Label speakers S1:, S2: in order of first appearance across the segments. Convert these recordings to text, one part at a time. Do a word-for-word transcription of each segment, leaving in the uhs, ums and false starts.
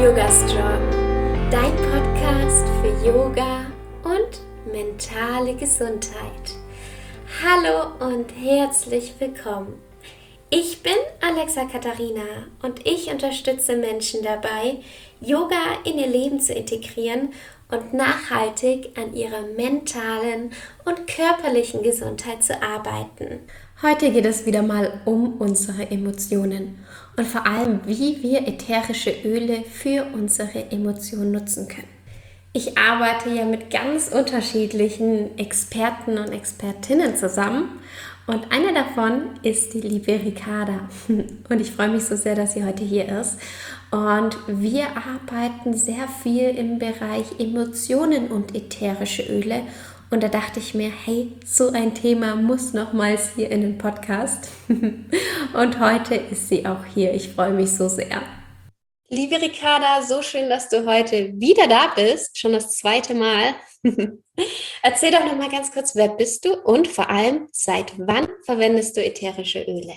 S1: Yoga Strong, dein Podcast für Yoga und mentale Gesundheit. Hallo und herzlich willkommen. Ich bin Alexa Katharina und ich unterstütze Menschen dabei, Yoga in ihr Leben zu integrieren und nachhaltig an ihrer mentalen und körperlichen Gesundheit zu arbeiten. Heute geht es wieder mal um unsere Emotionen und vor allem, wie wir ätherische Öle für unsere Emotionen nutzen können. Ich arbeite ja mit ganz unterschiedlichen Experten und Expertinnen zusammen und eine davon ist die liebe Ricarda und ich freue mich so sehr, dass sie heute hier ist. Und wir arbeiten sehr viel im Bereich Emotionen und ätherische Öle. Und da dachte ich mir, hey, so ein Thema muss nochmals hier in den Podcast. Und heute ist sie auch hier. Ich freue mich so sehr. Liebe Ricarda, so schön, dass du heute wieder da bist. Schon das zweite Mal. Erzähl doch nochmal ganz kurz, wer bist du und vor allem, seit wann verwendest du ätherische Öle?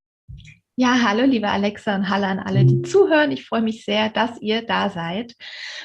S2: Ja, hallo liebe Alexa und hallo an alle, die zuhören. Ich freue mich sehr, dass ihr da seid.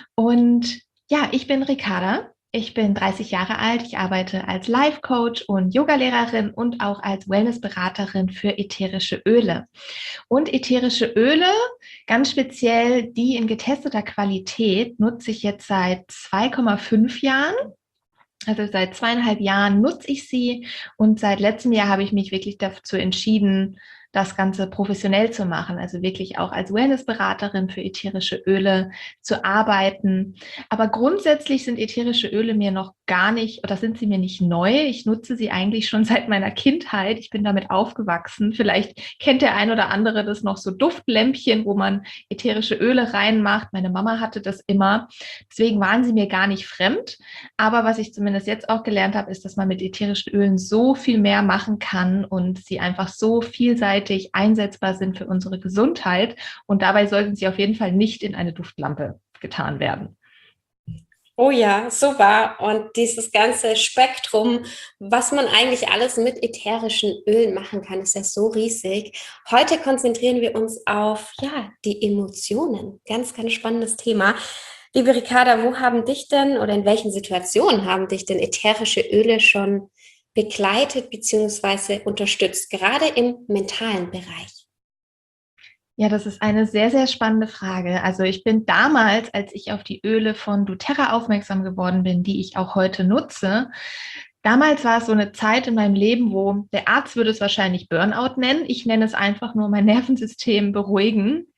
S2: Und ja, ich bin Ricarda. Ich bin dreißig Jahre alt. Ich arbeite als Life Coach und Yogalehrerin und auch als Wellnessberaterin für ätherische Öle. Und ätherische Öle, ganz speziell die in getesteter Qualität, nutze ich jetzt seit zwei Komma fünf Jahren. Also seit zweieinhalb Jahren nutze ich sie und seit letztem Jahr habe ich mich wirklich dazu entschieden, das Ganze professionell zu machen, also wirklich auch als Wellnessberaterin für ätherische Öle zu arbeiten. Aber grundsätzlich sind ätherische Öle mir noch gar nicht, oder sind sie mir nicht neu. Ich nutze sie eigentlich schon seit meiner Kindheit. Ich bin damit aufgewachsen. Vielleicht kennt der ein oder andere das noch, so Duftlämpchen, wo man ätherische Öle reinmacht. Meine Mama hatte das immer. Deswegen waren sie mir gar nicht fremd. Aber was ich zumindest jetzt auch gelernt habe, ist, dass man mit ätherischen Ölen so viel mehr machen kann und sie einfach so vielseitig einsetzbar sind für unsere Gesundheit. Und dabei sollten sie auf jeden Fall nicht in eine Duftlampe getan werden.
S1: Oh ja, super. Und dieses ganze Spektrum, was man eigentlich alles mit ätherischen Ölen machen kann, ist ja so riesig. Heute konzentrieren wir uns auf ja, die Emotionen. Ganz, ganz spannendes Thema. Liebe Ricarda, wo haben dich denn oder in welchen Situationen haben dich denn ätherische Öle schon begleitet bzw. unterstützt, gerade im mentalen Bereich?
S2: Ja, das ist eine sehr, sehr spannende Frage. Also ich bin damals, als ich auf die Öle von doTERRA aufmerksam geworden bin, die ich auch heute nutze, damals war es so eine Zeit in meinem Leben, wo der Arzt würde es wahrscheinlich Burnout nennen. Ich nenne es einfach nur mein Nervensystem beruhigen.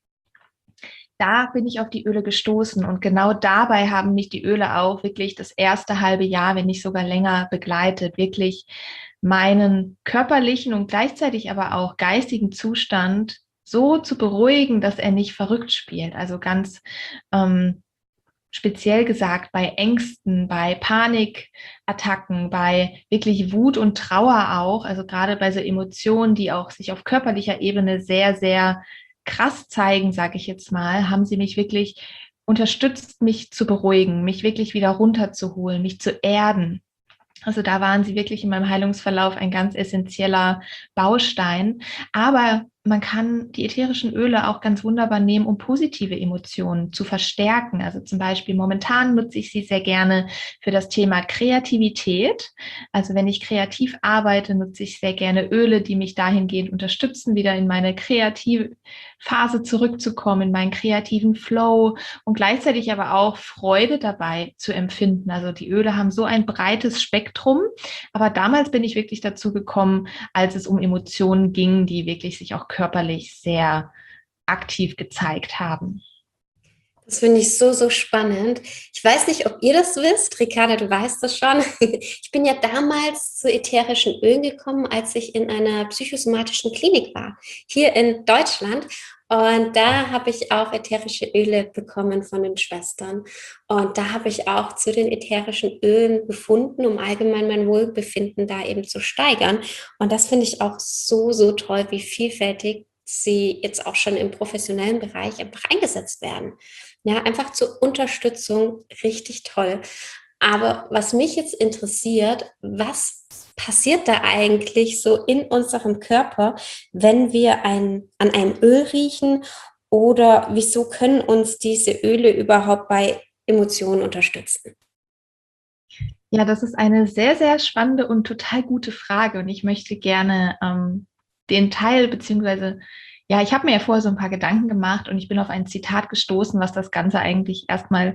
S2: Da bin ich auf die Öle gestoßen und genau dabei haben mich die Öle auch wirklich das erste halbe Jahr, wenn nicht sogar länger, begleitet, wirklich meinen körperlichen und gleichzeitig aber auch geistigen Zustand so zu beruhigen, dass er nicht verrückt spielt. Also ganz ähm, speziell gesagt bei Ängsten, bei Panikattacken, bei wirklich Wut und Trauer auch, also gerade bei so Emotionen, die auch sich auf körperlicher Ebene sehr, sehr krass zeigen, sage ich jetzt mal, haben sie mich wirklich unterstützt, mich zu beruhigen, mich wirklich wieder runterzuholen, mich zu erden. Also da waren sie wirklich in meinem Heilungsverlauf ein ganz essentieller Baustein. Aber man kann die ätherischen Öle auch ganz wunderbar nehmen, um positive Emotionen zu verstärken. Also zum Beispiel momentan nutze ich sie sehr gerne für das Thema Kreativität. Also wenn ich kreativ arbeite, nutze ich sehr gerne Öle, die mich dahingehend unterstützen, wieder in meine kreative Phase zurückzukommen, in meinen kreativen Flow und gleichzeitig aber auch Freude dabei zu empfinden. Also die Öle haben so ein breites Spektrum. Aber damals bin ich wirklich dazu gekommen, als es um Emotionen ging, die wirklich sich auch körperlich sehr aktiv gezeigt haben.
S1: Das finde ich so, so spannend. Ich weiß nicht, ob ihr das wisst. Ricarda, du weißt das schon. Ich bin ja damals zu ätherischen Ölen gekommen, als ich in einer psychosomatischen Klinik war, hier in Deutschland. Und da habe ich auch ätherische Öle bekommen von den Schwestern. Und da habe ich auch zu den ätherischen Ölen gefunden, um allgemein mein Wohlbefinden da eben zu steigern. Und das finde ich auch so, so toll, wie vielfältig sie jetzt auch schon im professionellen Bereich einfach eingesetzt werden. Ja, einfach zur Unterstützung, richtig toll. Aber was mich jetzt interessiert, was passiert da eigentlich so in unserem Körper, wenn wir ein, an ein Öl riechen Oder wieso können uns diese Öle überhaupt bei Emotionen unterstützen?
S2: Ja, das ist eine sehr, sehr spannende und total gute Frage. Und ich möchte gerne ähm, den Teil, beziehungsweise, ja, ich habe mir ja vorher so ein paar Gedanken gemacht und ich bin auf ein Zitat gestoßen, was das Ganze eigentlich erstmal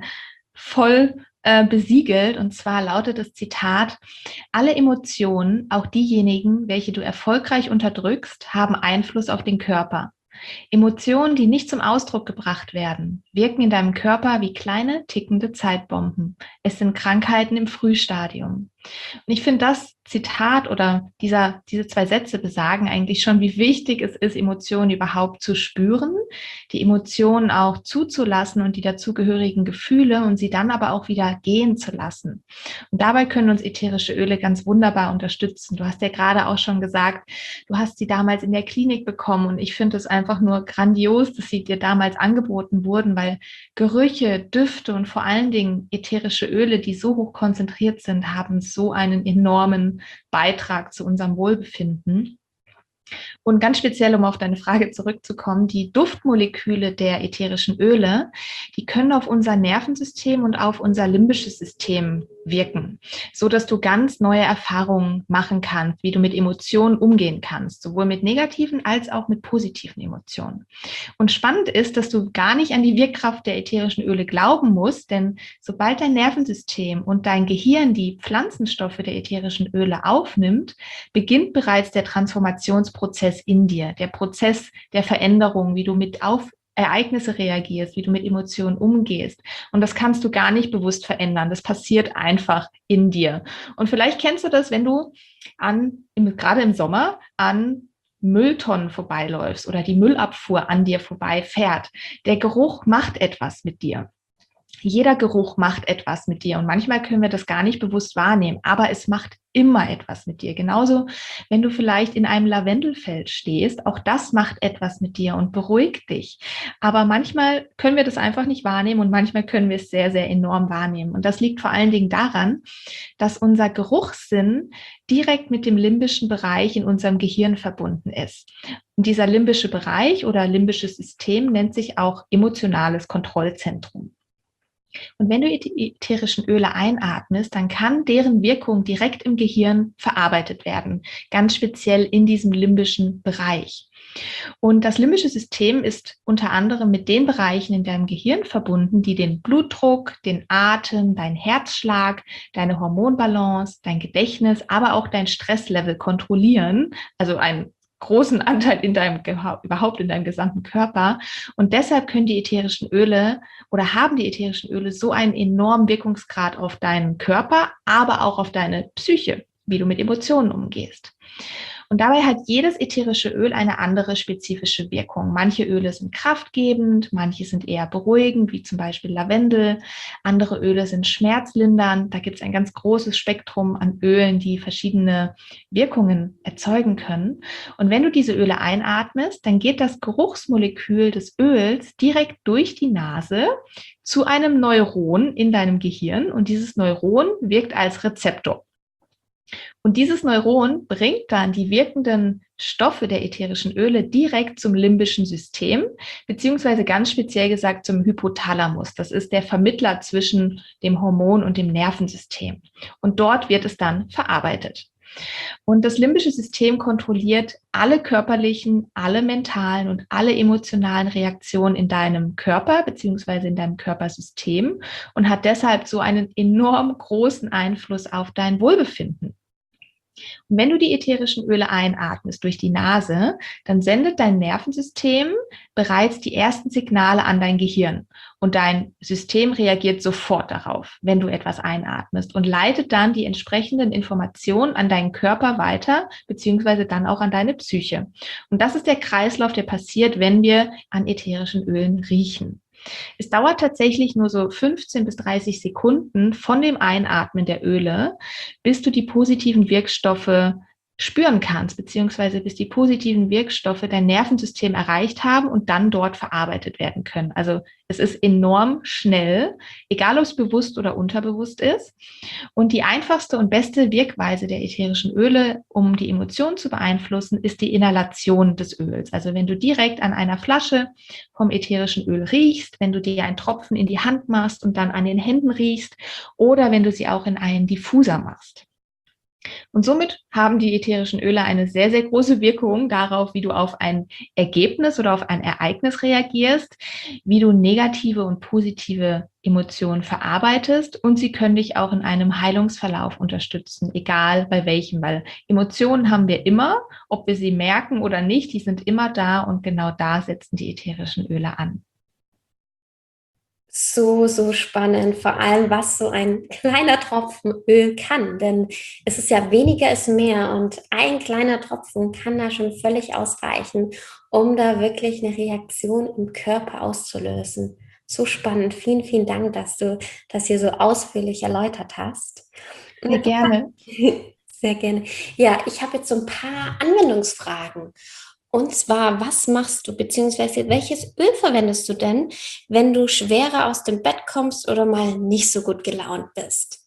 S2: voll äh, besiegelt. Und zwar lautet das Zitat: Alle Emotionen, auch diejenigen, welche du erfolgreich unterdrückst, haben Einfluss auf den Körper. Emotionen, die nicht zum Ausdruck gebracht werden, wirken in deinem Körper wie kleine, tickende Zeitbomben. Es sind Krankheiten im Frühstadium. Und ich finde, das Zitat oder dieser, diese zwei Sätze besagen eigentlich schon, wie wichtig es ist, Emotionen überhaupt zu spüren, die Emotionen auch zuzulassen und die dazugehörigen Gefühle und sie dann aber auch wieder gehen zu lassen. Und dabei können uns ätherische Öle ganz wunderbar unterstützen. Du hast ja gerade auch schon gesagt, du hast sie damals in der Klinik bekommen und ich finde es einfach nur grandios, dass sie dir damals angeboten wurden, weil Gerüche, Düfte und vor allen Dingen ätherische Öle, die so hoch konzentriert sind, haben so einen enormen Beitrag zu unserem Wohlbefinden. Und ganz speziell, um auf deine Frage zurückzukommen, die Duftmoleküle der ätherischen Öle, die können auf unser Nervensystem und auf unser limbisches System wirken, so dass du ganz neue Erfahrungen machen kannst, wie du mit Emotionen umgehen kannst, sowohl mit negativen als auch mit positiven Emotionen. Und spannend ist, dass du gar nicht an die Wirkkraft der ätherischen Öle glauben musst, denn sobald dein Nervensystem und dein Gehirn die Pflanzenstoffe der ätherischen Öle aufnimmt, beginnt bereits der Transformationsprozess in dir, der Prozess der Veränderung, wie du mit auf Ereignisse reagierst, wie du mit Emotionen umgehst. Und das kannst du gar nicht bewusst verändern. Das passiert einfach in dir. Und vielleicht kennst du das, wenn du an, gerade im Sommer, an Mülltonnen vorbeiläufst oder die Müllabfuhr an dir vorbeifährt. Der Geruch macht etwas mit dir. Jeder Geruch macht etwas mit dir und manchmal können wir das gar nicht bewusst wahrnehmen, aber es macht immer etwas mit dir. Genauso, wenn du vielleicht in einem Lavendelfeld stehst, auch das macht etwas mit dir und beruhigt dich. Aber manchmal können wir das einfach nicht wahrnehmen und manchmal können wir es sehr, sehr enorm wahrnehmen. Und das liegt vor allen Dingen daran, dass unser Geruchssinn direkt mit dem limbischen Bereich in unserem Gehirn verbunden ist. Und dieser limbische Bereich oder limbisches System nennt sich auch emotionales Kontrollzentrum. Und wenn du ätherischen Öle einatmest, dann kann deren Wirkung direkt im Gehirn verarbeitet werden, ganz speziell in diesem limbischen Bereich. Und das limbische System ist unter anderem mit den Bereichen in deinem Gehirn verbunden, die den Blutdruck, den Atem, deinen Herzschlag, deine Hormonbalance, dein Gedächtnis, aber auch dein Stresslevel kontrollieren, also ein großen Anteil in deinem, überhaupt in deinem gesamten Körper. Und deshalb können die ätherischen Öle oder haben die ätherischen Öle so einen enormen Wirkungsgrad auf deinen Körper, aber auch auf deine Psyche, wie du mit Emotionen umgehst. Und dabei hat jedes ätherische Öl eine andere spezifische Wirkung. Manche Öle sind kraftgebend, manche sind eher beruhigend, wie zum Beispiel Lavendel. Andere Öle sind schmerzlindernd. Da gibt es ein ganz großes Spektrum an Ölen, die verschiedene Wirkungen erzeugen können. Und wenn du diese Öle einatmest, dann geht das Geruchsmolekül des Öls direkt durch die Nase zu einem Neuron in deinem Gehirn. Und dieses Neuron wirkt als Rezeptor. Und dieses Neuron bringt dann die wirkenden Stoffe der ätherischen Öle direkt zum limbischen System, beziehungsweise ganz speziell gesagt zum Hypothalamus. Das ist der Vermittler zwischen dem Hormon und dem Nervensystem. Und dort wird es dann verarbeitet. Und das limbische System kontrolliert alle körperlichen, alle mentalen und alle emotionalen Reaktionen in deinem Körper beziehungsweise in deinem Körpersystem und hat deshalb so einen enorm großen Einfluss auf dein Wohlbefinden. Und wenn du die ätherischen Öle einatmest durch die Nase, dann sendet dein Nervensystem bereits die ersten Signale an dein Gehirn. Und dein System reagiert sofort darauf, wenn du etwas einatmest und leitet dann die entsprechenden Informationen an deinen Körper weiter, beziehungsweise dann auch an deine Psyche. Und das ist der Kreislauf, der passiert, wenn wir an ätherischen Ölen riechen. Es dauert tatsächlich nur so fünfzehn bis dreißig Sekunden von dem Einatmen der Öle, bis du die positiven Wirkstoffe spüren kannst, beziehungsweise bis die positiven Wirkstoffe dein Nervensystem erreicht haben und dann dort verarbeitet werden können. Also es ist enorm schnell, egal ob es bewusst oder unterbewusst ist. Und die einfachste und beste Wirkweise der ätherischen Öle, um die Emotionen zu beeinflussen, ist die Inhalation des Öls. Also wenn du direkt an einer Flasche vom ätherischen Öl riechst, wenn du dir einen Tropfen in die Hand machst und dann an den Händen riechst oder wenn du sie auch in einen Diffuser machst. Und somit haben die ätherischen Öle eine sehr, sehr große Wirkung darauf, wie du auf ein Ergebnis oder auf ein Ereignis reagierst, wie du negative und positive Emotionen verarbeitest und sie können dich auch in einem Heilungsverlauf unterstützen, egal bei welchem, weil Emotionen haben wir immer, ob wir sie merken oder nicht, die sind immer da und genau da setzen die ätherischen Öle an.
S1: So, so spannend, vor allem was so ein kleiner Tropfen Öl kann, denn es ist ja weniger ist mehr und ein kleiner Tropfen kann da schon völlig ausreichen, um da wirklich eine Reaktion im Körper auszulösen. So spannend, vielen, vielen Dank, dass du das hier so ausführlich erläutert hast.
S2: Sehr gerne.
S1: Sehr gerne. Ja, ich habe jetzt so ein paar Anwendungsfragen. Und zwar, was machst du, beziehungsweise welches Öl verwendest du denn, wenn du schwerer aus dem Bett kommst oder mal nicht so gut gelaunt bist?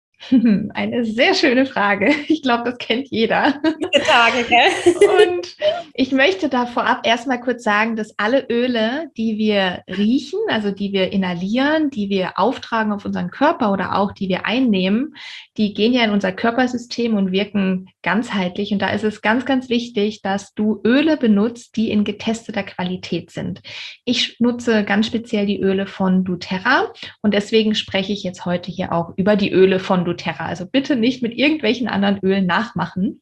S2: Eine sehr schöne Frage. Ich glaube, das kennt jeder.
S1: Gute Tage, gell?
S2: Und ich möchte da vorab erstmal kurz sagen, dass alle Öle, die wir riechen, also die wir inhalieren, die wir auftragen auf unseren Körper oder auch die wir einnehmen, die gehen ja in unser Körpersystem und wirken ganzheitlich. Und da ist es ganz, ganz wichtig, dass du Öle benutzt, die in getesteter Qualität sind. Ich nutze ganz speziell die Öle von doTERRA und deswegen spreche ich jetzt heute hier auch über die Öle von doTERRA. Also bitte nicht mit irgendwelchen anderen Ölen nachmachen.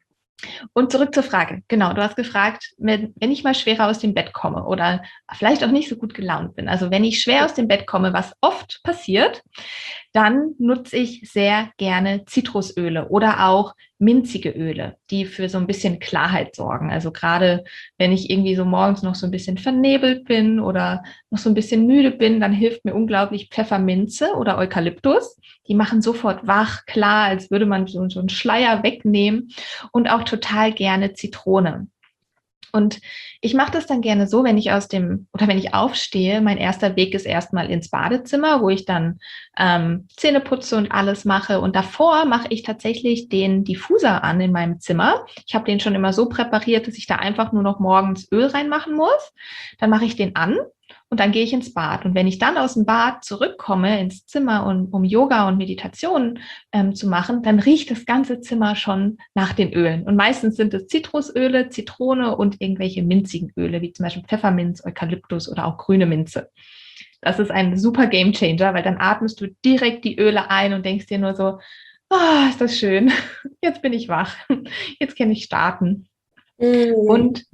S2: Und zurück zur Frage. Genau, du hast gefragt, wenn ich mal schwerer aus dem Bett komme oder vielleicht auch nicht so gut gelaunt bin. Also wenn ich schwer aus dem Bett komme, was oft passiert, dann nutze ich sehr gerne Zitrusöle oder auch minzige Öle, die für so ein bisschen Klarheit sorgen. Also gerade wenn ich irgendwie so morgens noch so ein bisschen vernebelt bin oder noch so ein bisschen müde bin, dann hilft mir unglaublich Pfefferminze oder Eukalyptus. Die machen sofort wach, klar, als würde man so, so einen Schleier wegnehmen und auch total gerne Zitrone. Und ich mache das dann gerne so, wenn ich aus dem oder wenn ich aufstehe, mein erster Weg ist erstmal ins Badezimmer, wo ich dann ähm, Zähne putze und alles mache. Und davor mache ich tatsächlich den Diffuser an in meinem Zimmer. Ich habe den schon immer so präpariert, dass ich da einfach nur noch morgens Öl reinmachen muss. Dann mache ich den an. Und dann gehe ich ins Bad. Und wenn ich dann aus dem Bad zurückkomme ins Zimmer, und, um Yoga und Meditation ähm, zu machen, dann riecht das ganze Zimmer schon nach den Ölen. Und meistens sind es Zitrusöle, Zitrone und irgendwelche minzigen Öle, wie zum Beispiel Pfefferminz, Eukalyptus oder auch grüne Minze. Das ist ein super Gamechanger, weil dann atmest du direkt die Öle ein und denkst dir nur so, ah, ist das schön, jetzt bin ich wach, jetzt kann ich starten. Mhm. Und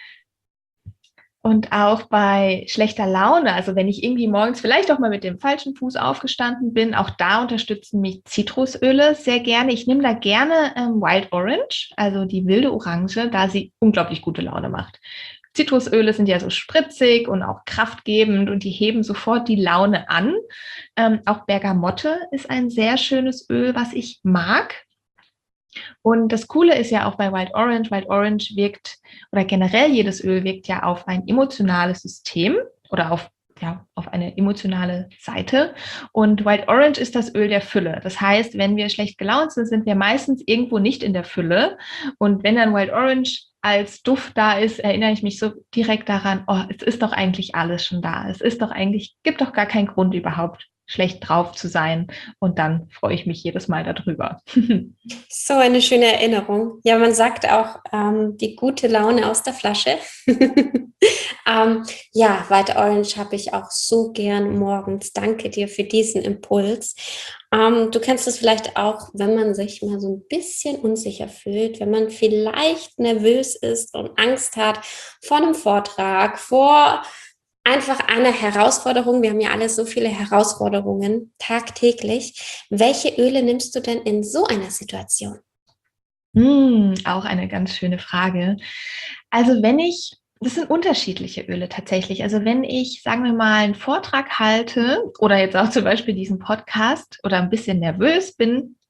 S2: Und auch bei schlechter Laune, also wenn ich irgendwie morgens vielleicht auch mal mit dem falschen Fuß aufgestanden bin, auch da unterstützen mich Zitrusöle sehr gerne. Ich nehme da gerne ähm, Wild Orange, also die wilde Orange, da sie unglaublich gute Laune macht. Zitrusöle sind ja so spritzig und auch kraftgebend und die heben sofort die Laune an. Ähm, auch Bergamotte ist ein sehr schönes Öl, was ich mag. Und das Coole ist ja auch bei Wild Orange, Wild Orange wirkt oder generell jedes Öl wirkt ja auf ein emotionales System oder auf, ja, auf eine emotionale Seite. Und Wild Orange ist das Öl der Fülle. Das heißt, wenn wir schlecht gelaunt sind, sind wir meistens irgendwo nicht in der Fülle. Und wenn dann Wild Orange als Duft da ist, erinnere ich mich so direkt daran, oh, es ist doch eigentlich alles schon da. Es ist doch eigentlich, gibt doch gar keinen Grund überhaupt, schlecht drauf zu sein. Und dann freue ich mich jedes Mal darüber.
S1: So eine schöne Erinnerung. Ja, man sagt auch ähm, die gute Laune aus der Flasche. ähm, ja, White Orange habe ich auch so gern morgens. Danke dir für diesen Impuls. Ähm, du kennst es vielleicht auch, wenn man sich mal so ein bisschen unsicher fühlt, wenn man vielleicht nervös ist und Angst hat vor einem Vortrag, vor einfach eine Herausforderung. Wir haben ja alle so viele Herausforderungen tagtäglich. Welche Öle nimmst du denn in so einer Situation?
S2: Hm, auch eine ganz schöne Frage. Also wenn ich, das sind unterschiedliche Öle tatsächlich. Also wenn ich, sagen wir mal, einen Vortrag halte oder jetzt auch zum Beispiel diesen Podcast oder ein bisschen nervös bin,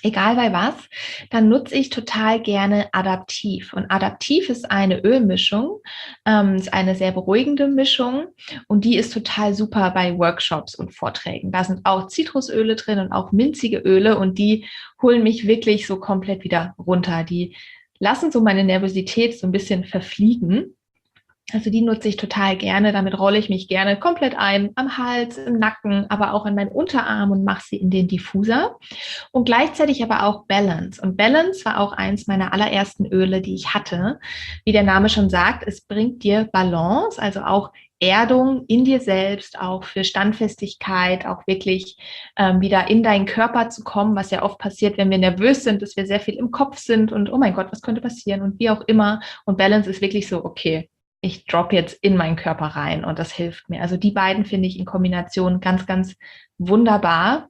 S2: egal bei was, dann nutze ich total gerne Adaptiv. Und Adaptiv ist eine Ölmischung, ähm, ist eine sehr beruhigende Mischung und die ist total super bei Workshops und Vorträgen. Da sind auch Zitrusöle drin und auch minzige Öle und die holen mich wirklich so komplett wieder runter. Die lassen so meine Nervosität so ein bisschen verfliegen. Also die nutze ich total gerne. Damit rolle ich mich gerne komplett ein, am Hals, im Nacken, aber auch in meinen Unterarm und mache sie in den Diffuser. Und gleichzeitig aber auch Balance. Und Balance war auch eins meiner allerersten Öle, die ich hatte. Wie der Name schon sagt, es bringt dir Balance, also auch Erdung in dir selbst, auch für Standfestigkeit, auch wirklich ähm, wieder in deinen Körper zu kommen, was ja oft passiert, wenn wir nervös sind, dass wir sehr viel im Kopf sind und oh mein Gott, was könnte passieren und wie auch immer. Und Balance ist wirklich so, okay, ich drop jetzt in meinen Körper rein und das hilft mir. Also die beiden finde ich in Kombination ganz, ganz wunderbar.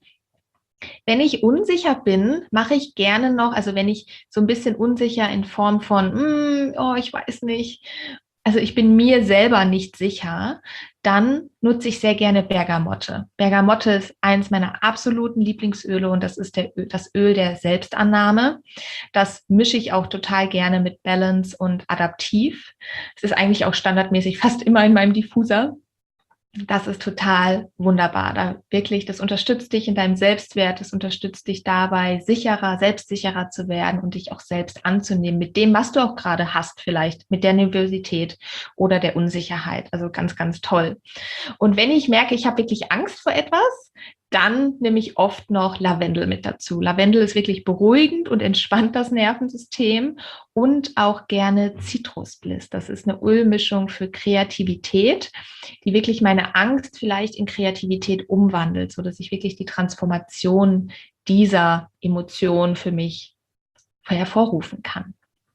S2: Wenn ich unsicher bin, mache ich gerne noch, also wenn ich so ein bisschen unsicher in Form von, mm, oh, ich weiß nicht, also ich bin mir selber nicht sicher, dann nutze ich sehr gerne Bergamotte. Bergamotte ist eins meiner absoluten Lieblingsöle und das ist der, das Öl der Selbstannahme. Das mische ich auch total gerne mit Balance und Adaptiv. Es ist eigentlich auch standardmäßig fast immer in meinem Diffuser. Das ist total wunderbar. Da wirklich, das unterstützt dich in deinem Selbstwert, das unterstützt dich dabei, sicherer, selbstsicherer zu werden und dich auch selbst anzunehmen mit dem, was du auch gerade hast, vielleicht mit der Nervosität oder der Unsicherheit. Also ganz, ganz toll. Und wenn ich merke, ich habe wirklich Angst vor etwas, dann nehme ich oft noch Lavendel mit dazu. Lavendel ist wirklich beruhigend und entspannt das Nervensystem und auch gerne Zitrusbliss. Das ist eine Ölmischung für Kreativität, die wirklich meine Angst vielleicht in Kreativität umwandelt, sodass ich wirklich die Transformation dieser Emotion für mich hervorrufen kann.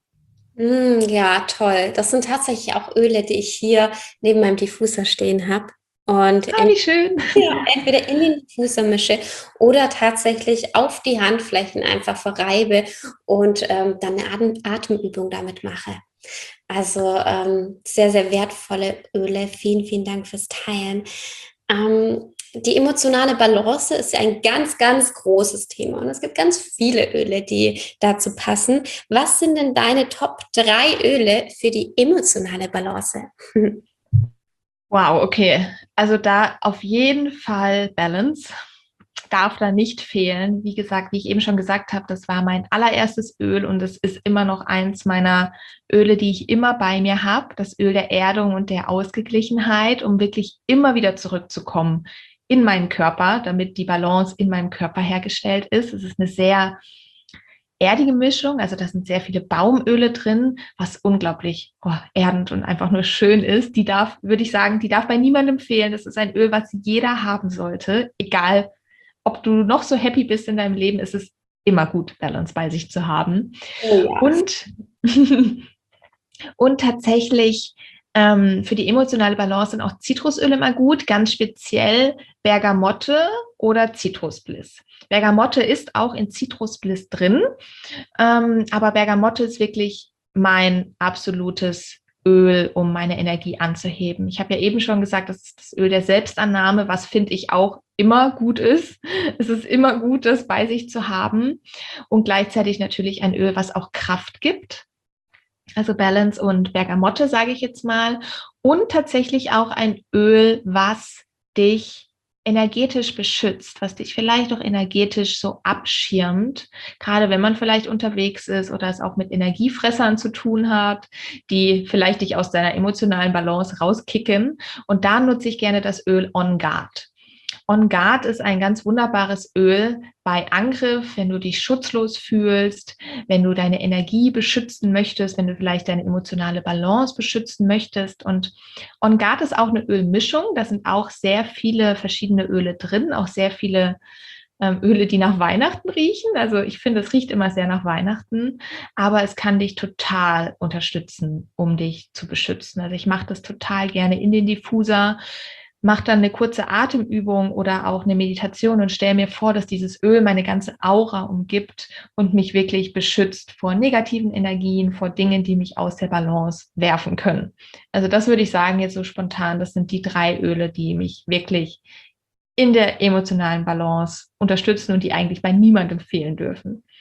S1: Mm, ja, toll. Das sind tatsächlich auch Öle, die ich hier neben meinem Diffuser stehen habe. Und
S2: Ah, wie schön.
S1: ja, entweder in den Diffuser mische oder tatsächlich auf die Handflächen einfach verreibe und ähm, dann eine Atem Atemübung damit mache. Also ähm, sehr, sehr wertvolle Öle. Vielen, vielen Dank fürs Teilen. Ähm, die emotionale Balance ist ja ein ganz, ganz großes Thema und es gibt ganz viele Öle, die dazu passen. Was sind denn deine Top drei Öle für die emotionale Balance?
S2: Wow, okay. Also da auf jeden Fall Balance. Darf da nicht fehlen. Wie gesagt, wie ich eben schon gesagt habe, das war mein allererstes Öl und es ist immer noch eins meiner Öle, die ich immer bei mir habe. Das Öl der Erdung und der Ausgeglichenheit, um wirklich immer wieder zurückzukommen in meinen Körper, damit die Balance in meinem Körper hergestellt ist. Es ist eine sehr erdige Mischung, also da sind sehr viele Baumöle drin, was unglaublich oh, erdend und einfach nur schön ist. Die darf, würde ich sagen, die darf bei niemandem fehlen. Das ist ein Öl, was jeder haben sollte, egal ob du noch so happy bist in deinem Leben, ist es immer gut, Balance bei sich zu haben. Oh ja. Und, und tatsächlich ähm, für die emotionale Balance sind auch Zitrusöle immer gut, ganz speziell Bergamotte oder Zitrusbliss. Bergamotte ist auch in Zitrusbliss drin, ähm, aber Bergamotte ist wirklich mein absolutes Öl, um meine Energie anzuheben. Ich habe ja eben schon gesagt, das ist das Öl der Selbstannahme, was finde ich auch immer gut ist. Es ist immer gut, das bei sich zu haben und gleichzeitig natürlich ein Öl, was auch Kraft gibt. Also Balance und Bergamotte, sage ich jetzt mal. Und tatsächlich auch ein Öl, was dich energetisch beschützt, was dich vielleicht auch energetisch so abschirmt, gerade wenn man vielleicht unterwegs ist oder es auch mit Energiefressern zu tun hat, die vielleicht dich aus deiner emotionalen Balance rauskicken. Und da nutze ich gerne das Öl On Guard. On Guard ist ein ganz wunderbares Öl bei Angriff, wenn du dich schutzlos fühlst, wenn du deine Energie beschützen möchtest, wenn du vielleicht deine emotionale Balance beschützen möchtest. Und On Guard ist auch eine Ölmischung. Da sind auch sehr viele verschiedene Öle drin, auch sehr viele ähm, Öle, die nach Weihnachten riechen. Also ich finde, es riecht immer sehr nach Weihnachten, aber es kann dich total unterstützen, um dich zu beschützen. Also ich mache das total gerne in den Diffuser, mache dann eine kurze Atemübung oder auch eine Meditation und stelle mir vor, dass dieses Öl meine ganze Aura umgibt und mich wirklich beschützt vor negativen Energien, vor Dingen, die mich aus der Balance werfen können. Also das würde ich sagen jetzt so spontan, das sind die drei Öle, die mich wirklich in der emotionalen Balance unterstützen und die eigentlich bei niemandem fehlen dürfen.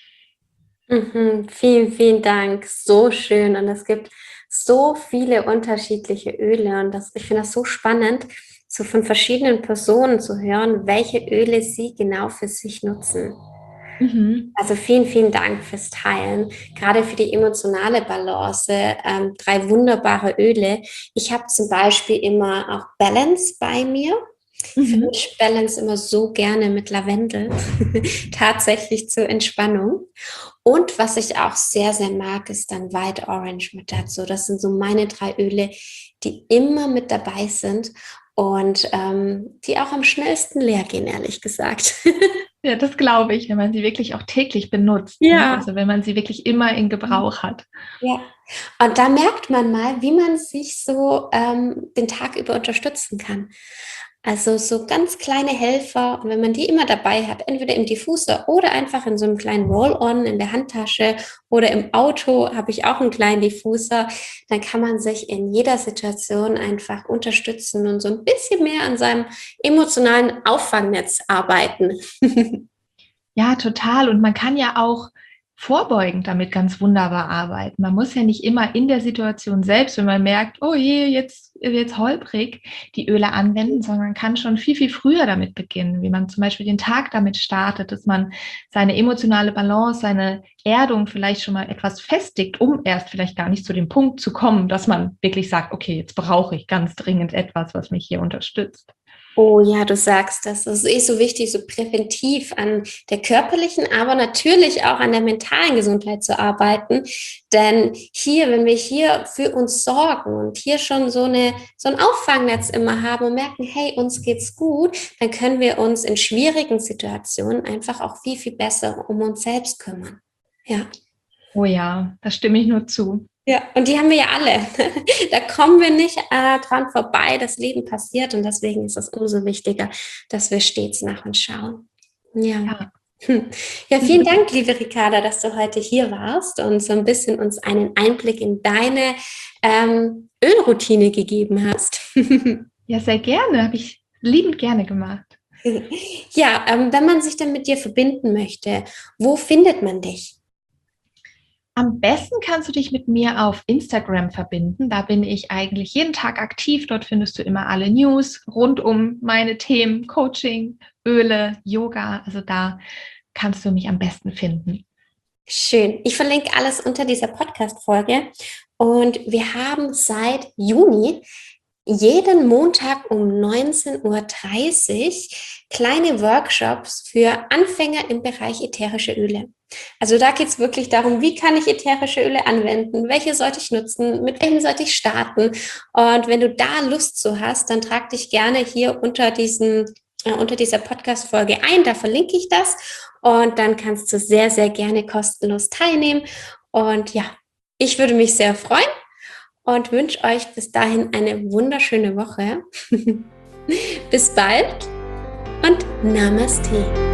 S1: Mhm, vielen, vielen Dank. So schön. Und es gibt so viele unterschiedliche Öle. Und das, ich finde das so spannend, so von verschiedenen Personen zu hören, welche Öle sie genau für sich nutzen.
S2: Mhm.
S1: Also vielen, vielen Dank fürs Teilen, gerade für die emotionale Balance. Ähm, drei wunderbare Öle. Ich habe zum Beispiel immer auch Balance bei mir.
S2: Mhm.
S1: Vermische Balance immer so gerne mit Lavendel, tatsächlich zur Entspannung. Und was ich auch sehr, sehr mag, ist dann White Orange mit dazu. Das sind so meine drei Öle, die immer mit dabei sind und ähm, die auch am schnellsten leer gehen, ehrlich gesagt.
S2: Ja, das glaube ich, wenn man sie wirklich auch täglich benutzt, ne?
S1: Ja,
S2: Also wenn man sie wirklich immer in Gebrauch hat.
S1: ja. Und da merkt man mal, wie man sich so ähm, den Tag über unterstützen kann. Also so ganz kleine Helfer. Und wenn man die immer dabei hat, entweder im Diffuser oder einfach in so einem kleinen Roll-on in der Handtasche oder im Auto habe ich auch einen kleinen Diffuser, dann kann man sich in jeder Situation einfach unterstützen und so ein bisschen mehr an seinem emotionalen Auffangnetz arbeiten.
S2: Ja, total. Und man kann ja auch vorbeugend damit ganz wunderbar arbeiten. Man muss ja nicht immer in der Situation selbst, wenn man merkt, oh je, jetzt jetzt holprig, die Öle anwenden, sondern man kann schon viel, viel früher damit beginnen, wie man zum Beispiel den Tag damit startet, dass man seine emotionale Balance, seine Erdung vielleicht schon mal etwas festigt, um erst vielleicht gar nicht zu dem Punkt zu kommen, dass man wirklich sagt, okay, jetzt brauche ich ganz dringend etwas, was mich hier unterstützt.
S1: Oh ja, du sagst das. Das ist eh so wichtig, so präventiv an der körperlichen, aber natürlich auch an der mentalen Gesundheit zu arbeiten. Denn hier, wenn wir hier für uns sorgen und hier schon so eine, so ein Auffangnetz immer haben und merken, hey, uns geht's gut, dann können wir uns in schwierigen Situationen einfach auch viel, viel besser um uns selbst kümmern. Ja.
S2: Oh ja, da stimme ich nur zu.
S1: Ja, und die haben wir ja alle. Da kommen wir nicht äh, dran vorbei. Das Leben passiert und deswegen ist es umso wichtiger, dass wir stets nach uns schauen. Ja.
S2: Ja.
S1: Hm. Ja, vielen Dank, liebe Ricarda, dass du heute hier warst und so ein bisschen uns einen Einblick in deine ähm, Ölroutine gegeben hast.
S2: Ja, sehr gerne. Habe ich liebend gerne gemacht.
S1: Ja, ähm, wenn man sich dann mit dir verbinden möchte, wo findet man dich?
S2: Am besten kannst du dich mit mir auf Instagram verbinden. Da bin ich eigentlich jeden Tag aktiv. Dort findest du immer alle News rund um meine Themen, Coaching, Öle, Yoga. Also da kannst du mich am besten finden.
S1: Schön. Ich verlinke alles unter dieser Podcast-Folge. Und wir haben seit Juni jeden Montag um neunzehn Uhr dreißig kleine Workshops für Anfänger im Bereich ätherische Öle. Also da geht es wirklich darum, wie kann ich ätherische Öle anwenden, welche sollte ich nutzen, mit welchen sollte ich starten. Und wenn du da Lust zu hast, dann trag dich gerne hier unter diesen äh, unter dieser Podcast-Folge ein, da verlinke ich das und dann kannst du sehr, sehr gerne kostenlos teilnehmen. Und ja, ich würde mich sehr freuen und wünsche euch bis dahin eine wunderschöne Woche. Bis bald und Namaste.